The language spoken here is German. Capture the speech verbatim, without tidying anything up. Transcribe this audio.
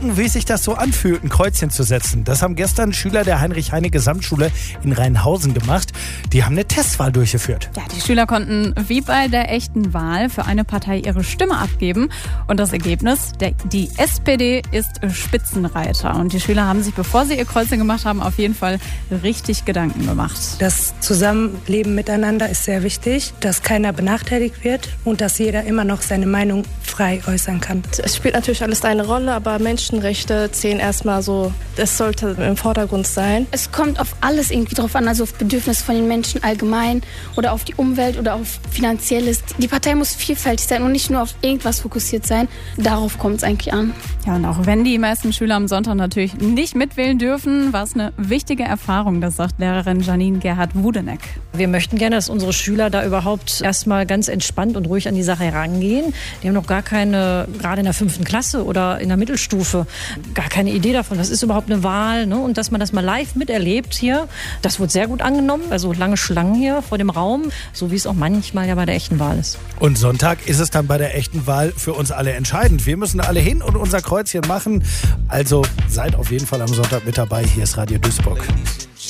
gucken, wie sich das so anfühlt, ein Kreuzchen zu setzen. Das haben gestern Schüler der Heinrich-Heine-Gesamtschule in Rheinhausen gemacht. Die haben eine Testwahl durchgeführt. Ja, die Schüler konnten wie bei der echten Wahl für eine Partei ihre Stimme abgeben. Und das Ergebnis, der, die S P D ist Spitzenreiter. Und die Schüler haben sich, bevor sie ihr Kreuzchen gemacht haben, auf jeden Fall richtig Gedanken gemacht. Das Zusammenleben miteinander ist sehr wichtig, dass keiner benachteiligt wird und dass jeder immer noch seine Meinung frei äußern kann. Es spielt natürlich alles eine Rolle, aber Menschenrechte zählen erstmal so, das sollte im Vordergrund sein. Es kommt auf alles irgendwie drauf an, also auf Bedürfnisse von den Menschen allgemein oder auf die Umwelt oder auf Finanzielles. Die Partei muss vielfältig sein und nicht nur auf irgendwas fokussiert sein. Darauf kommt es eigentlich an. Ja, und auch wenn die meisten Schüler am Sonntag natürlich nicht mitwählen dürfen, war es eine wichtige Erfahrung, das sagt Lehrerin Janine Gerhard-Wudeneck. Wir möchten gerne, dass unsere Schüler da überhaupt erstmal ganz entspannt und ruhig an die Sache herangehen. Die haben noch gar keine, gerade in der fünften Klasse oder in der Mittelstufe, gar keine Idee davon, was ist überhaupt eine Wahl, ne? Und dass man das mal live miterlebt hier, das wurde sehr gut angenommen. Also lange Schlangen hier vor dem Raum, so wie es auch manchmal ja bei der echten Wahl ist. Und Sonntag ist es dann bei der echten Wahl für uns alle entscheidend. Wir müssen alle hin und unser Kreuzchen machen. Also seid auf jeden Fall am Sonntag mit dabei. Hier ist Radio Duisburg.